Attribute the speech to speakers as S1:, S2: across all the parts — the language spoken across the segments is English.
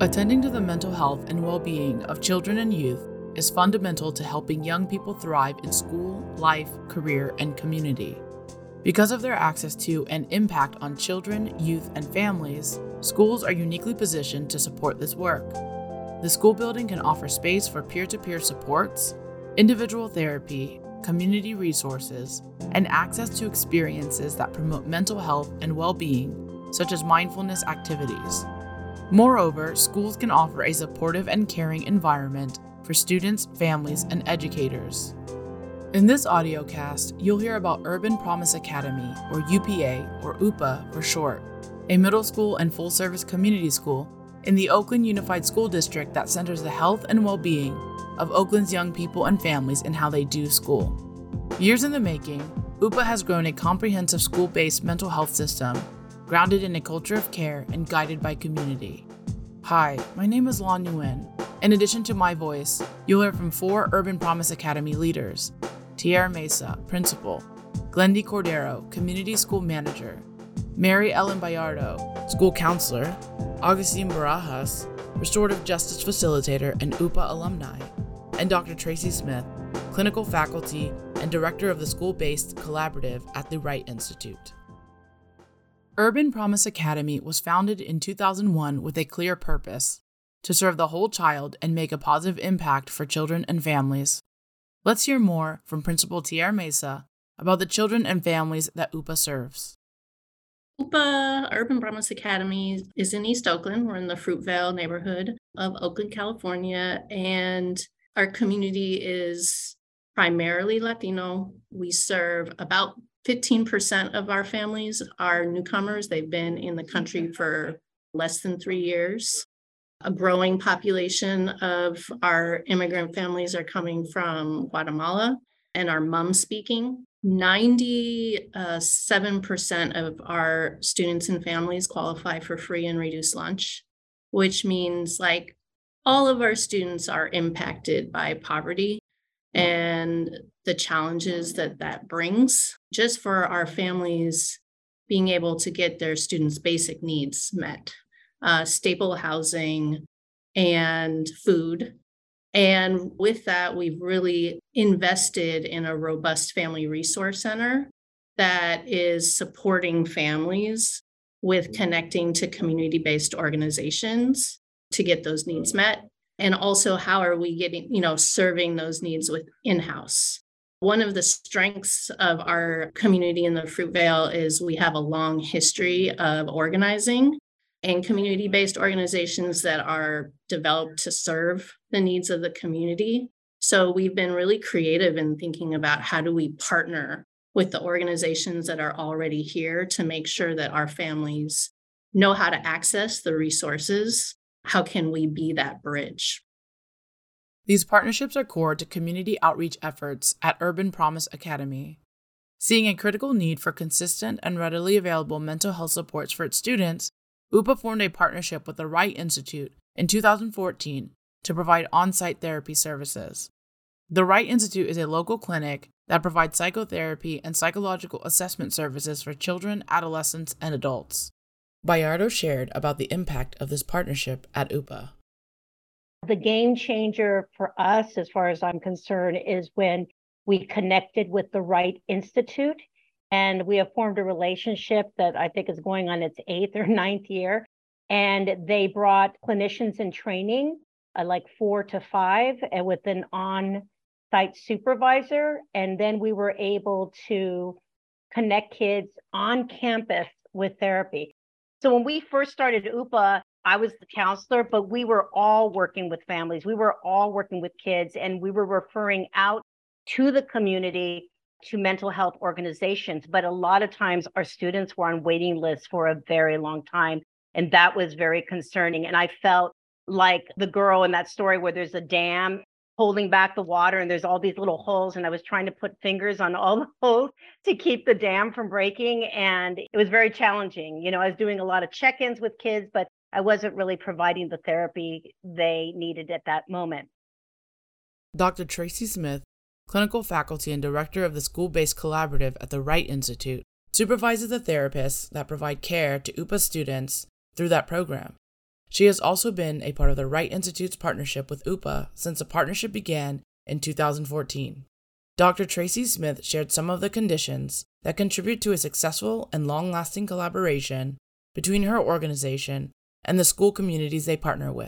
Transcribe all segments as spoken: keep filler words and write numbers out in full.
S1: Attending to the mental health and well-being of children and youth is fundamental to helping young people thrive in school, life, career, and community. Because of their access to and impact on children, youth, and families, schools are uniquely positioned to support this work. The school building can offer space for peer-to-peer supports, individual therapy, community resources, and access to experiences that promote mental health and well-being, such as mindfulness activities. Moreover, schools can offer a supportive and caring environment for students, families, and educators. In this audiocast, you'll hear about Urban Promise Academy, or U P A, or U P A for short, a middle school and full-service community school in the Oakland Unified School District that centers the health and well-being of Oakland's young people and families in how they do school. Years in the making, U P A has grown a comprehensive school-based mental health system grounded in a culture of care and guided by community. Hi, my name is Lan Nguyen. In addition to my voice, you'll hear from four Urban Promise Academy leaders: Tierra Mesa, Principal; Glendy Cordero, Community School Manager; Mary Ellen Bayardo, School Counselor; Augustine Barajas, Restorative Justice Facilitator and U P A alumni; and Doctor Tracy Smith, Clinical Faculty and Director of the School-Based Collaborative at the Wright Institute. Urban Promise Academy was founded in two thousand one with a clear purpose: to serve the whole child and make a positive impact for children and families. Let's hear more from Principal Tierra Mesa about the children and families that U P A serves.
S2: U P A, Urban Promise Academy, is in East Oakland. We're in the Fruitvale neighborhood of Oakland, California, and our community is primarily Latino. We serve about fifteen percent of our families are newcomers. They've been in the country for less than three years. A growing population of our immigrant families are coming from Guatemala and are Hmong speaking. ninety-seven percent of our students and families qualify for free and reduced lunch, which means like all of our students are impacted by poverty and the challenges that that brings, just for our families being able to get their students' basic needs met, uh, stable housing and food. And with that, we've really invested in a robust family resource center that is supporting families with connecting to community-based organizations to get those needs met. And also, how are we getting, you know, serving those needs with in-house? One of the strengths of our community in the Fruitvale is we have a long history of organizing and community-based organizations that are developed to serve the needs of the community. So we've been really creative in thinking about how do we partner with the organizations that are already here to make sure that our families know how to access the resources. How can we be that bridge?
S1: These partnerships are core to community outreach efforts at Urban Promise Academy. Seeing a critical need for consistent and readily available mental health supports for its students, U P A formed a partnership with the Wright Institute in two thousand fourteen to provide on-site therapy services. The Wright Institute is a local clinic that provides psychotherapy and psychological assessment services for children, adolescents, and adults. Bayardo shared about the impact of this partnership at U P A.
S3: The game changer for us, as far as I'm concerned, is when we connected with the Wright Institute, and we have formed a relationship that I think is going on its eighth or ninth year. And they brought clinicians in training, uh, like four to five, and with an on-site supervisor. And then we were able to connect kids on campus with therapy. So when we first started U P A, I was the counselor, but we were all working with families. We were all working with kids, and we were referring out to the community, to mental health organizations. But a lot of times our students were on waiting lists for a very long time. And that was very concerning. And I felt like the girl in that story where there's a dam holding back the water and there's all these little holes. And I was trying to put fingers on all the holes to keep the dam from breaking. And it was very challenging. You know, I was doing a lot of check-ins with kids, but I wasn't really providing the therapy they needed at that moment.
S1: Doctor Tracy Smith, Clinical Faculty and Director of the School-Based Collaborative at the Wright Institute, supervises the therapists that provide care to U P A students through that program. She has also been a part of the Wright Institute's partnership with U P A since the partnership began in two thousand fourteen. Doctor Tracy Smith shared some of the conditions that contribute to a successful and long-lasting collaboration between her organization and the school communities they partner with.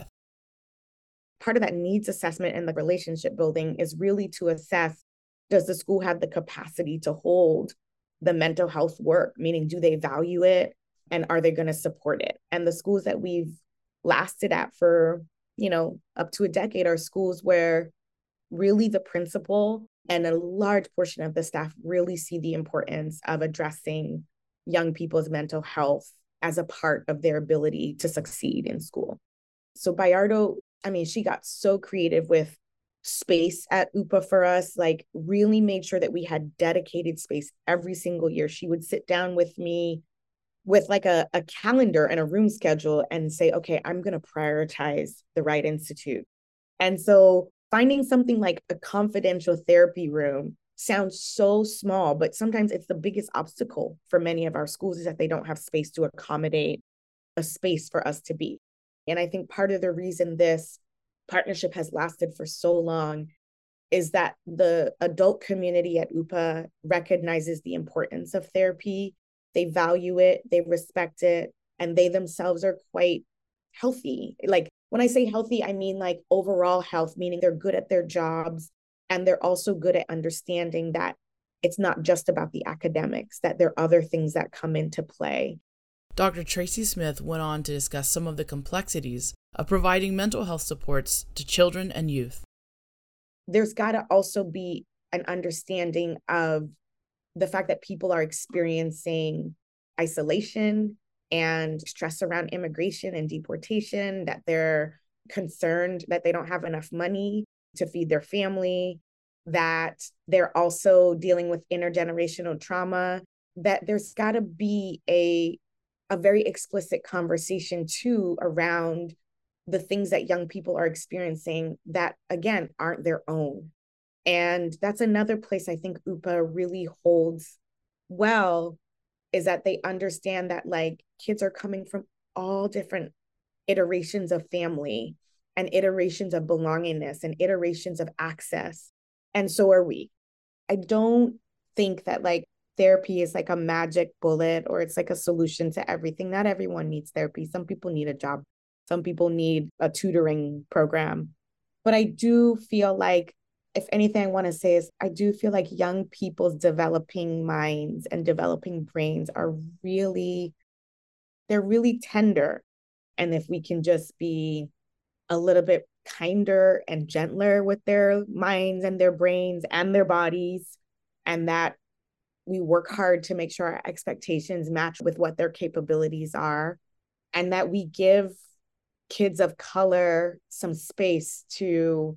S4: Part of that needs assessment and the relationship building is really to assess, does the school have the capacity to hold the mental health work? Meaning, do they value it and are they going to support it? And the schools that we've lasted at for, you know, up to a decade are schools where really the principal and a large portion of the staff really see the importance of addressing young people's mental health as a part of their ability to succeed in school. So Bayardo, I mean, she got so creative with space at U P A for us, like really made sure that we had dedicated space every single year. She would sit down with me with like a, a calendar and a room schedule and say, okay, I'm going to prioritize the Wright Institute. And so finding something like a confidential therapy room sounds so small, but sometimes it's the biggest obstacle for many of our schools is that they don't have space to accommodate a space for us to be. And I think part of the reason this partnership has lasted for so long is that the adult community at U P A recognizes the importance of therapy. They value it, they respect it, and they themselves are quite healthy. Like when I say healthy, I mean like overall health, meaning they're good at their jobs and they're also good at understanding that it's not just about the academics, that there are other things that come into play.
S1: Doctor Tracy Smith went on to discuss some of the complexities of providing mental health supports to children and youth.
S4: There's got to also be an understanding of the fact that people are experiencing isolation and stress around immigration and deportation, that they're concerned that they don't have enough money to feed their family, that they're also dealing with intergenerational trauma, that there's got to be a, a very explicit conversation too around the things that young people are experiencing that, again, aren't their own. And that's another place I think U P A really holds well, is that they understand that like kids are coming from all different iterations of family and iterations of belongingness and iterations of access. And so are we. I don't think that like therapy is like a magic bullet or it's like a solution to everything. Not everyone needs therapy. Some people need a job. Some people need a tutoring program. But I do feel like, if anything I want to say is, I do feel like young people's developing minds and developing brains are really, they're really tender. And if we can just be a little bit kinder and gentler with their minds and their brains and their bodies, and that we work hard to make sure our expectations match with what their capabilities are, and that we give kids of color some space to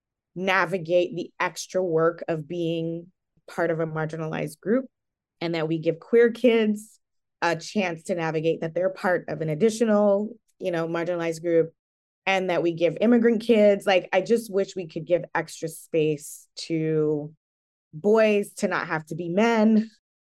S4: navigate the extra work of being part of a marginalized group, and that we give queer kids a chance to navigate that they're part of an additional, you know, marginalized group, and that we give immigrant kids, like, I just wish we could give extra space to boys to not have to be men.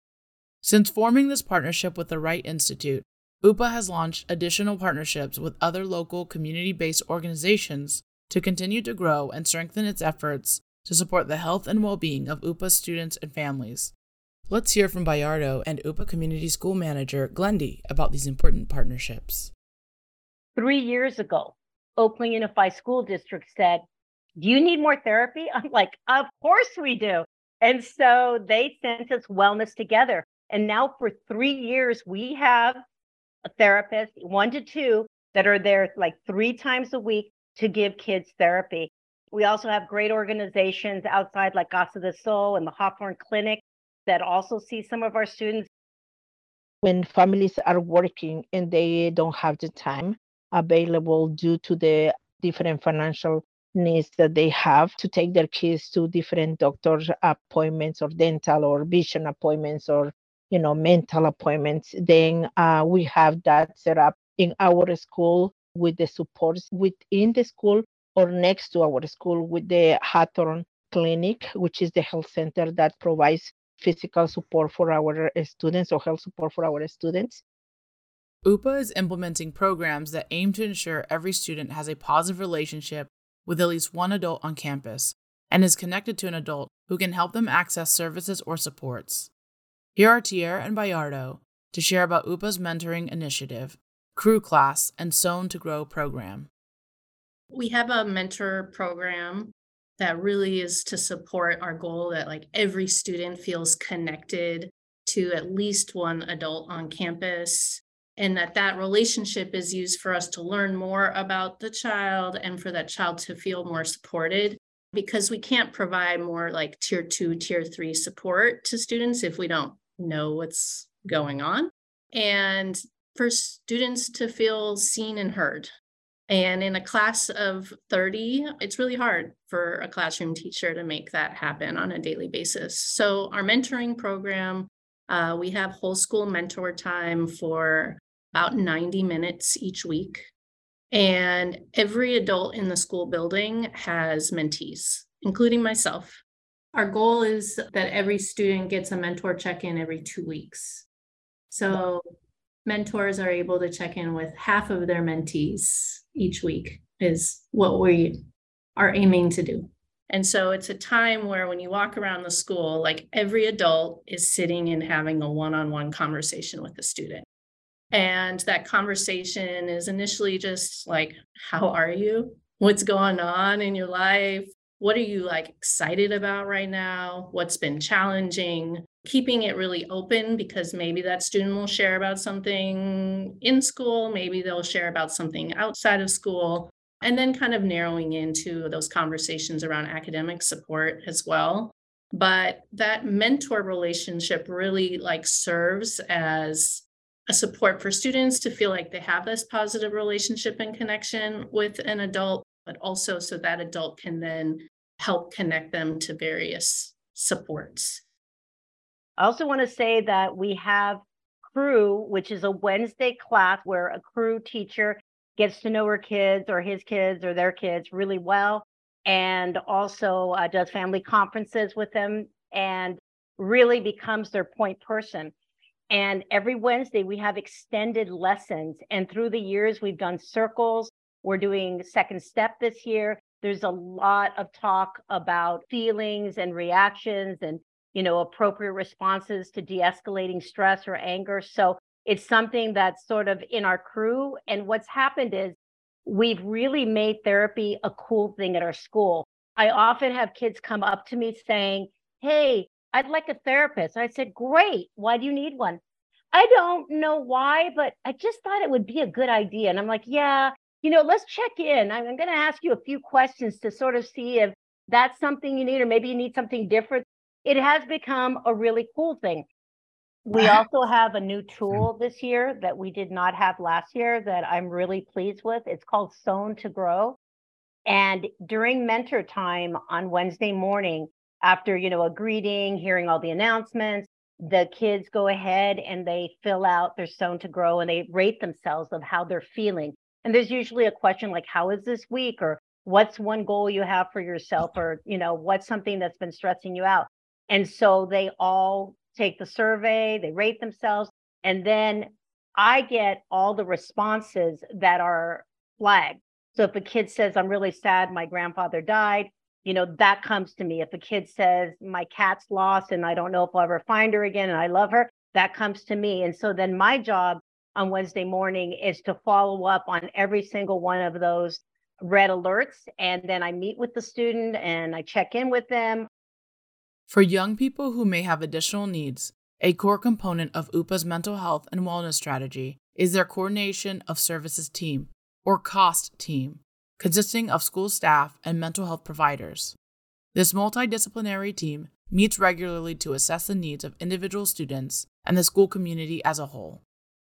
S1: Since forming this partnership with the Wright Institute, U P A has launched additional partnerships with other local community-based organizations to continue to grow and strengthen its efforts to support the health and well-being of U P A students and families. Let's hear from Bayardo and U P A Community School Manager Glendy about these important partnerships.
S3: Three years ago, Oakland Unified School District said, "Do you need more therapy?" I'm like, "Of course we do." And so they sent us Wellness Together. And now for three years, we have a therapist, one to two, that are there like three times a week to give kids therapy. We also have great organizations outside like Casa del Sol and the Hawthorne Clinic that also see some of our students.
S5: When families are working and they don't have the time available due to the different financial needs that they have to take their kids to different doctor's appointments or dental or vision appointments or, you know, mental appointments, then uh, we have that set up in our school with the supports within the school or next to our school with the Hawthorne Clinic, which is the health center that provides physical support for our students or health support for our students.
S1: U P A is implementing programs that aim to ensure every student has a positive relationship with at least one adult on campus and is connected to an adult who can help them access services or supports. Here are Tierra and Bayardo to share about U P A's mentoring initiative, Crew Class, and Sown to Grow program.
S2: We have a mentor program that really is to support our goal that like every student feels connected to at least one adult on campus, and that that relationship is used for us to learn more about the child and for that child to feel more supported, because we can't provide more like tier two, tier three support to students if we don't know what's going on, and for students to feel seen and heard. And in a class of thirty, it's really hard for a classroom teacher to make that happen on a daily basis. So our mentoring program, uh, we have whole school mentor time for about ninety minutes each week. And every adult in the school building has mentees, including myself. Our goal is that every student gets a mentor check-in every two weeks. So mentors are able to check in with half of their mentees each week is what we are aiming to do. And so it's a time where when you walk around the school, like every adult is sitting and having a one-on-one conversation with the student. And that conversation is initially just like, how are you? What's going on in your life? What are you like excited about right now? What's been challenging? Keeping it really open, because maybe that student will share about something in school, maybe they'll share about something outside of school, and then kind of narrowing into those conversations around academic support as well. But that mentor relationship really like serves as a support for students to feel like they have this positive relationship and connection with an adult, but also so that adult can then help connect them to various supports.
S3: I also want to say that we have Crew, which is a Wednesday class where a Crew teacher gets to know her kids or his kids or their kids really well, and also uh, does family conferences with them and really becomes their point person. And every Wednesday we have extended lessons. And through the years, we've done circles. We're doing Second Step this year. There's a lot of talk about feelings and reactions and, you know, appropriate responses to de-escalating stress or anger. So it's something that's sort of in our crew. And what's happened is we've really made therapy a cool thing at our school. I often have kids come up to me saying, hey, I'd like a therapist. I said, great. Why do you need one? I don't know why, but I just thought it would be a good idea. And I'm like, yeah, you know, let's check in. I'm going to ask you a few questions to sort of see if that's something you need, or maybe you need something different. It has become a really cool thing. We also have a new tool this year that we did not have last year that I'm really pleased with. It's called Sown to Grow. And during mentor time on Wednesday morning, after, you know, a greeting, hearing all the announcements, the kids go ahead and they fill out their Sown to Grow and they rate themselves of how they're feeling. And there's usually a question like, how is this week? Or what's one goal you have for yourself? Or, you know, what's something that's been stressing you out? And so they all take the survey, they rate themselves, and then I get all the responses that are flagged. So if a kid says, I'm really sad my grandfather died, you know, that comes to me. If a kid says, my cat's lost and I don't know if I'll ever find her again and I love her, that comes to me. And so then my job on Wednesday morning is to follow up on every single one of those red alerts. And then I meet with the student and I check in with them.
S1: For young people who may have additional needs, a core component of U P A's mental health and wellness strategy is their Coordination of Services Team, or COST team, consisting of school staff and mental health providers. This multidisciplinary team meets regularly to assess the needs of individual students and the school community as a whole.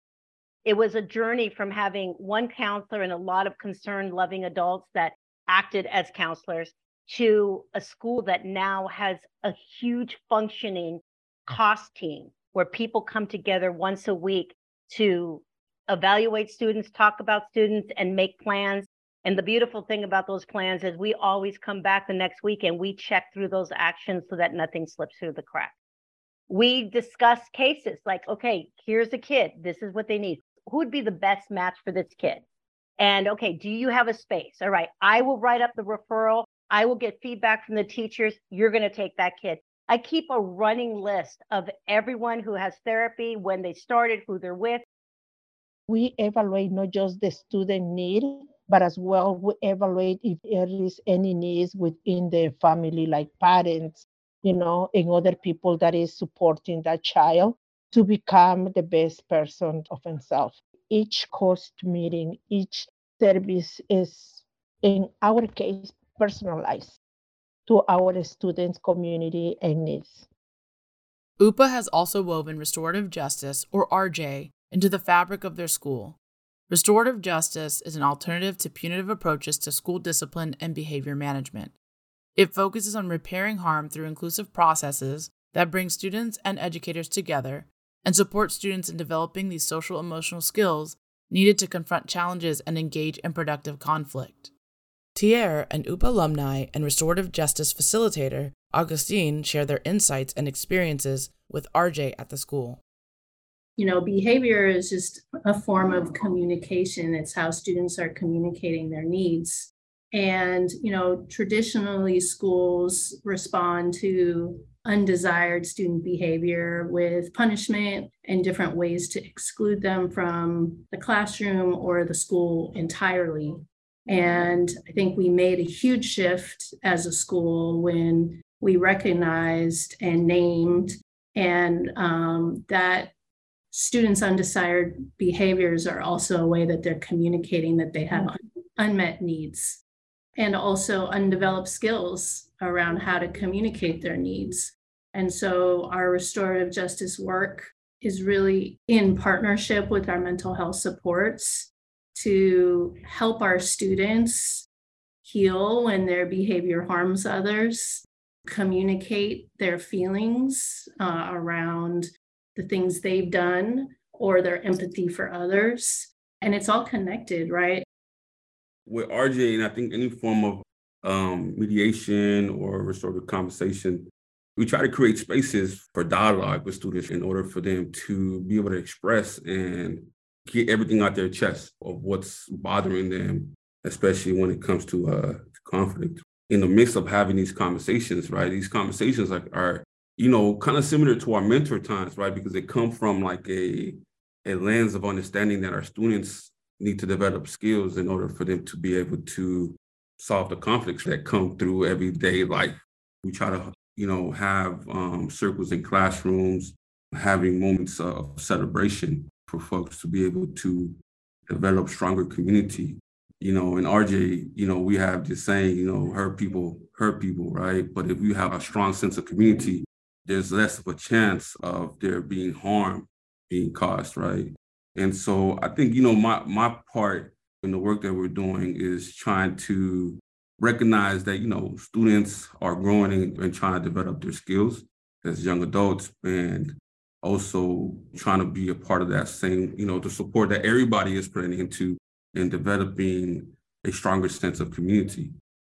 S3: It was a journey from having one counselor and a lot of concerned, loving adults that acted as counselors to a school that now has a huge functioning COST team where people come together once a week to evaluate students, talk about students, and make plans. And the beautiful thing about those plans is we always come back the next week and we check through those actions so that nothing slips through the cracks. We discuss cases like, okay, here's a kid, this is what they need. who would be the best match for this kid? And okay, do you have a space? All right, I will write up the referral. I will get feedback from the teachers. You're going to take that kid. I keep a running list of everyone who has therapy, when they started, who they're with.
S5: We evaluate not just the student need, but as well we evaluate if there is any needs within the family, like parents, you know, and other people that is supporting that child to become the best person of himself. Each cost meeting, each service is, in our case, personalized to our students' community and needs.
S1: U P A has also woven restorative justice, or R J, into the fabric of their school. Restorative justice is an alternative to punitive approaches to school discipline and behavior management. It focuses on repairing harm through inclusive processes that bring students and educators together and support students in developing these social emotional skills needed to confront challenges and engage in productive conflict. Tier, an U P A alumni and restorative justice facilitator, Augustine, share their insights and experiences with R J at the school.
S2: You know, behavior is just a form of communication. It's how students are communicating their needs. And, you know, traditionally schools respond to undesired student behavior with punishment and different ways to exclude them from the classroom or the school entirely. And I think we made a huge shift as a school when we recognized and named and um, that students' undesired behaviors are also a way that they're communicating that they have un- unmet needs and also undeveloped skills around how to communicate their needs. And so our restorative justice work is really in partnership with our mental health supports to help our students heal when their behavior harms others, communicate their feelings uh, around the things they've done or their empathy for others. And it's all connected, right?
S6: With R J, and I think any form of um, mediation or restorative conversation, we try to create spaces for dialogue with students in order for them to be able to express and get everything out their chest of what's bothering them, especially when it comes to uh, conflict. In the midst of having these conversations, right, these conversations are, are you know, kind of similar to our mentor times, right, because they come from like a, a lens of understanding that our students need to develop skills in order for them to be able to solve the conflicts that come through everyday life. We try to, you know, have um, circles in classrooms, having moments of celebration for folks to be able to develop stronger community. You know, in R J, you know, we have this saying, you know, hurt people, hurt people, right? But if you have a strong sense of community, there's less of a chance of there being harm being caused, right? And so I think, you know, my my part in the work that we're doing is trying to recognize that, you know, students are growing and, and trying to develop their skills as young adults, and also trying to be a part of that same, you know, the support that everybody is putting into in developing a stronger sense of community.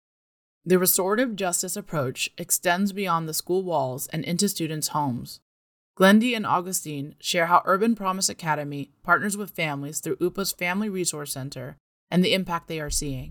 S1: The restorative justice approach extends beyond the school walls and into students' homes. Glendy and Augustine share how Urban Promise Academy partners with families through U P A's Family Resource Center and the impact they are seeing.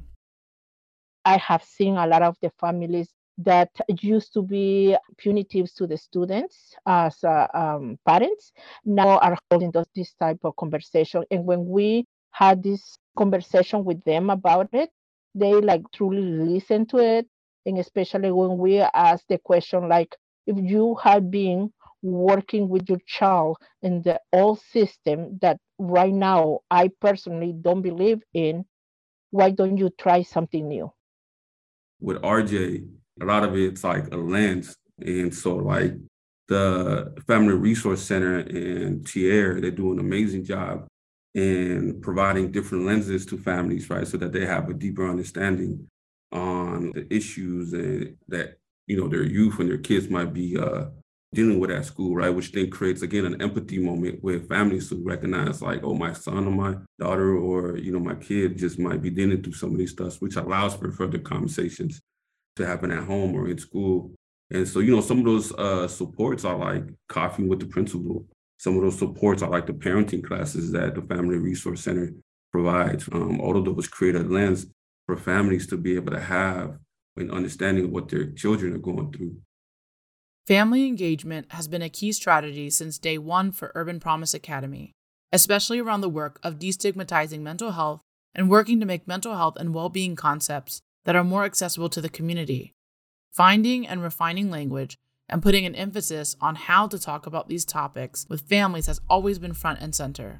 S5: I have seen a lot of the families that used to be punitive to the students as uh, um, parents now are holding those, this type of conversation. And when we had this conversation with them about it, they like truly listen to it. And especially when we ask the question, like, if you have been working with your child in the old system that right now I personally don't believe in, why don't you try something new?
S6: With R J, a lot of it's like a lens. And so like the Family Resource Center and Tier, they do an amazing job in providing different lenses to families, right? So that they have a deeper understanding on the issues and that, you know, their youth and their kids might be uh, dealing with at school, right? Which then creates, again, an empathy moment where families who recognize like, oh, my son or my daughter or, you know, my kid just might be dealing through some of these stuff, which allows for further conversations to happen at home or in school. And so, you know, some of those uh, supports are like coffee with the principal, Some of those supports are like the parenting classes that the Family Resource Center provides. Um, all of those create a lens for families to be able to have an understanding of what their children are going through.
S1: Family engagement has been a key strategy since day one for Urban Promise Academy, especially around the work of destigmatizing mental health and working to make mental health and well-being concepts that are more accessible to the community. Finding and refining language and putting an emphasis on how to talk about these topics with families has always been front and center.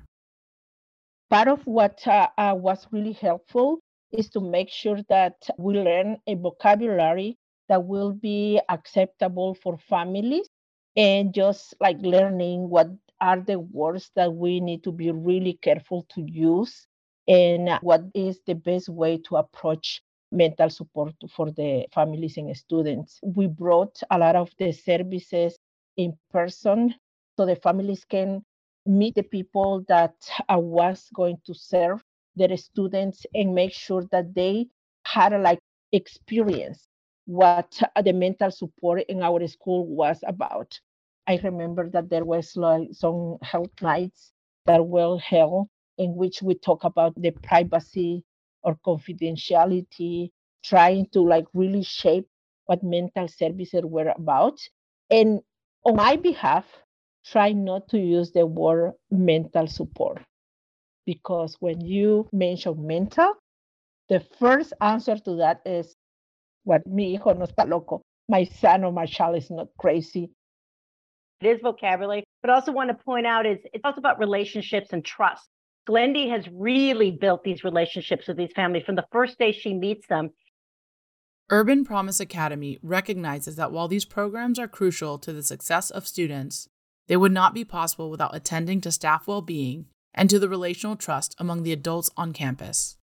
S5: Part of what uh, uh, was really helpful is to make sure that we learn a vocabulary that will be acceptable for families, and just like learning what are the words that we need to be really careful to use and what is the best way to approach mental support for the families and students. We brought a lot of the services in person so the families can meet the people that uh, was going to serve their students and make sure that they had a like experience what uh, the mental support in our school was about. I remember that there was like some health nights that were held in which we talk about the privacy or confidentiality, trying to like really shape what mental services were about. And on my behalf, try not to use the word mental support, because when you mention mental, the first answer to that is, what, mi hijo no está loco, my son or my child is not crazy.
S3: It is vocabulary, but I also want to point out is it's also about relationships and trust. Glendy has really built these relationships with these families from the first day she meets them.
S1: Urban Promise Academy recognizes that while these programs are crucial to the success of students, they would not be possible without attending to staff well-being and to the relational trust among the adults on campus.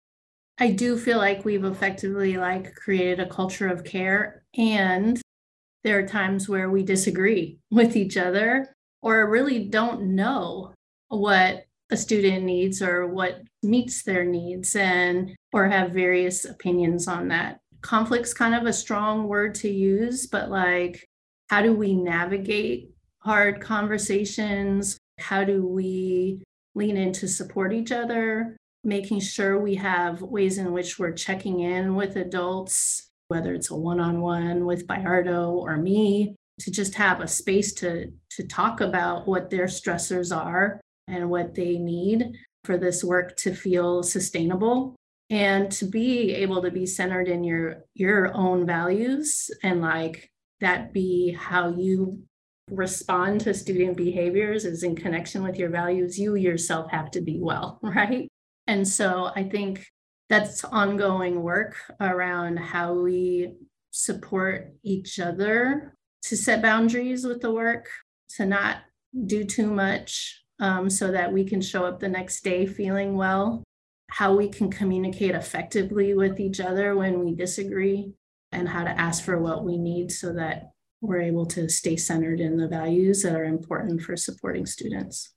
S2: I do feel like we've effectively like created a culture of care, and there are times where we disagree with each other or really don't know what a student needs or what meets their needs, and or have various opinions on that. Conflict's kind of a strong word to use, but like, how do we navigate hard conversations? How do we lean in to support each other? Making sure we have ways in which we're checking in with adults, whether it's a one-on-one with Bayardo or me, to just have a space to, to talk about what their stressors are and what they need for this work to feel sustainable, and to be able to be centered in your, your own values, and like that be how you respond to student behaviors is in connection with your values. You yourself have to be well, right? And so I think that's ongoing work around how we support each other to set boundaries with the work, to not do too much um, so that we can show up the next day feeling well, how we can communicate effectively with each other when we disagree, and how to ask for what we need so that we're able to stay centered in the values that are important for supporting students.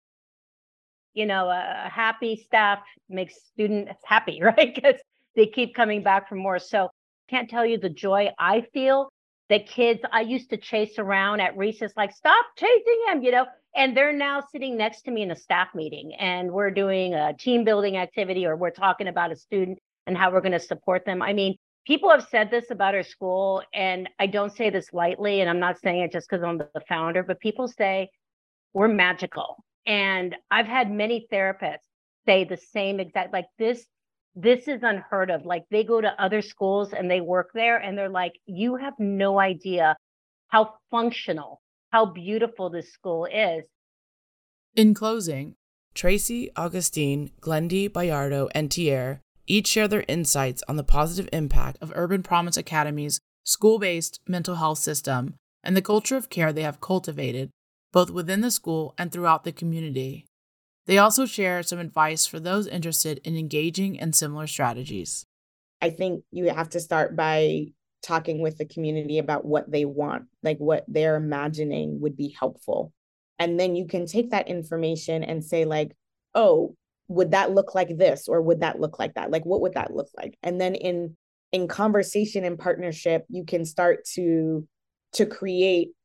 S3: You know, a happy staff makes students happy, right? Because they keep coming back for more. So can't tell you the joy I feel. The kids I used to chase around at recess, like, stop chasing him, you know, and they're now sitting next to me in a staff meeting, and we're doing a team building activity, or we're talking about a student and how we're going to support them. I mean, people have said this about our school, and I don't say this lightly, and I'm not saying it just because I'm the founder, but people say we're magical. And I've had many therapists say the same exact, like this, this is unheard of. Like they go to other schools and they work there and they're like, you have no idea how functional, how beautiful this school is.
S1: In closing, Tracy, Augustine, Glendy, Bayardo, and Tier each share their insights on the positive impact of Urban Promise Academy's school-based mental health system and the culture of care they have cultivated both within the school and throughout the community. They also share some advice for those interested in engaging in similar strategies.
S4: I think you have to start by talking with the community about what they want, like what they're imagining would be helpful. And then you can take that information and say like, oh, would that look like this? Or would that look like that? Like, what would that look like? And then in, in conversation and partnership, you can start to, to create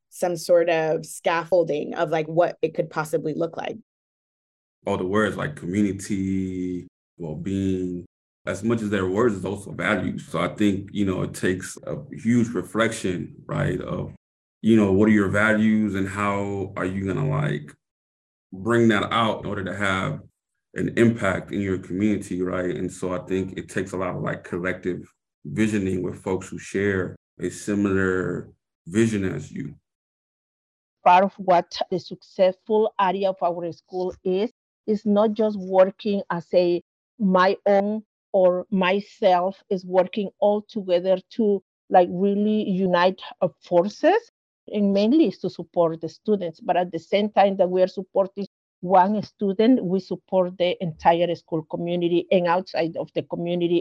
S4: some sort of scaffolding of like what it could possibly look like.
S6: All the words like community, well-being, as much as they're words, it's also values. So I think, you know, it takes a huge reflection, right, of, you know, what are your values and how are you going to like bring that out in order to have an impact in your community, right? And so I think it takes a lot of like collective visioning with folks who share a similar vision as you.
S5: Part of what the successful area of our school is, is not just working as a my own or myself, is working all together to like really unite our forces, and mainly is to support the students. But at the same time that we are supporting one student, we support the entire school community and outside of the community.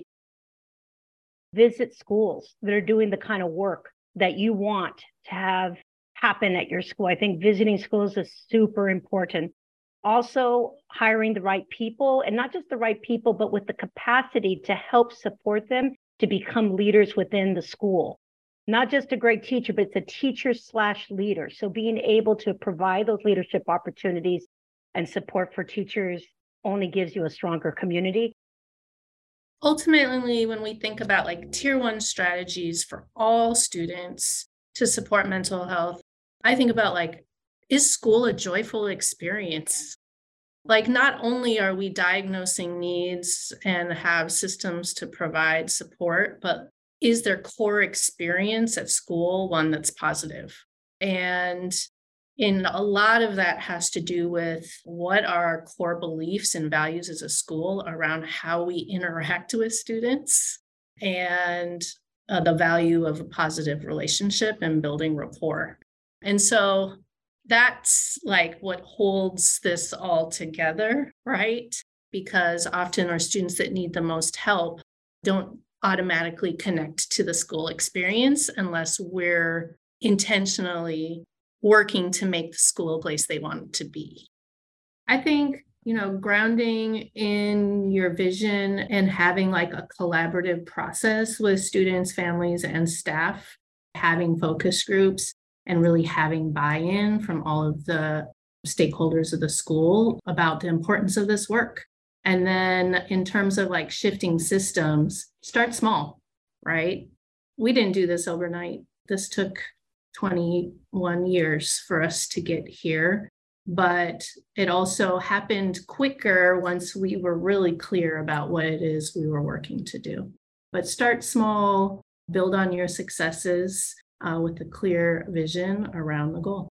S3: Visit schools that are doing the kind of work that you want to have happen at your school. I think visiting schools is super important. Also, hiring the right people, and not just the right people, but with the capacity to help support them to become leaders within the school. Not just a great teacher, but it's a teacher slash leader. So being able to provide those leadership opportunities and support for teachers only gives you a stronger community.
S2: Ultimately, when we think about like tier one strategies for all students to support mental health, I think about like, is school a joyful experience? Like, not only are we diagnosing needs and have systems to provide support, but is their core experience at school one that's positive? And in a lot of that has to do with what are our core beliefs and values as a school around how we interact with students and uh, the value of a positive relationship and building rapport. And so that's like what holds this all together, right? Because often our students that need the most help don't automatically connect to the school experience unless we're intentionally working to make the school a place they want it to be. I think, you know, grounding in your vision and having like a collaborative process with students, families, and staff, having focus groups, and really having buy-in from all of the stakeholders of the school about the importance of this work. And then in terms of like shifting systems, start small, right? We didn't do this overnight. This took twenty-one years for us to get here, but it also happened quicker once we were really clear about what it is we were working to do. But start small, build on your successes uh, with a clear vision around the goal.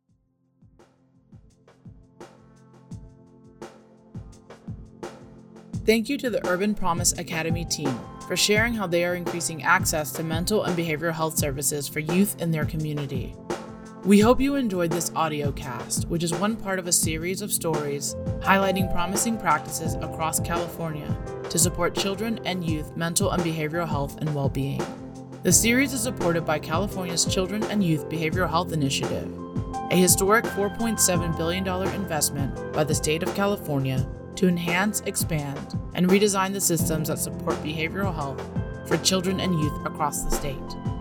S1: Thank you to the Urban Promise Academy team for sharing how they are increasing access to mental and behavioral health services for youth in their community. We hope you enjoyed this audio cast, which is one part of a series of stories highlighting promising practices across California to support children and youth mental and behavioral health and well-being. The series is supported by California's Children and Youth Behavioral Health Initiative, a historic four point seven billion dollars investment by the state of California to enhance, expand, and redesign the systems that support behavioral health for children and youth across the state.